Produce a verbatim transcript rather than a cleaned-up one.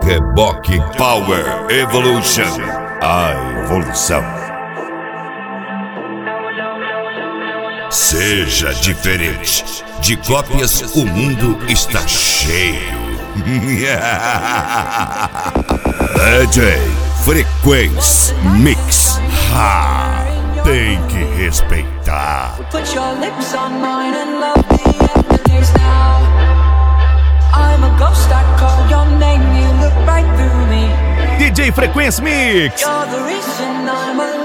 Reboque Power Evolution. A evolução. Seja diferente. De cópias o mundo está cheio. D J Frequency Mix. Ha! Tem que respeitar. Put your lips on mine and love the aftertaste now. I'm a ghost, I call your name, you look right through me. D J Frequency Mix. You're the reason I'm alive.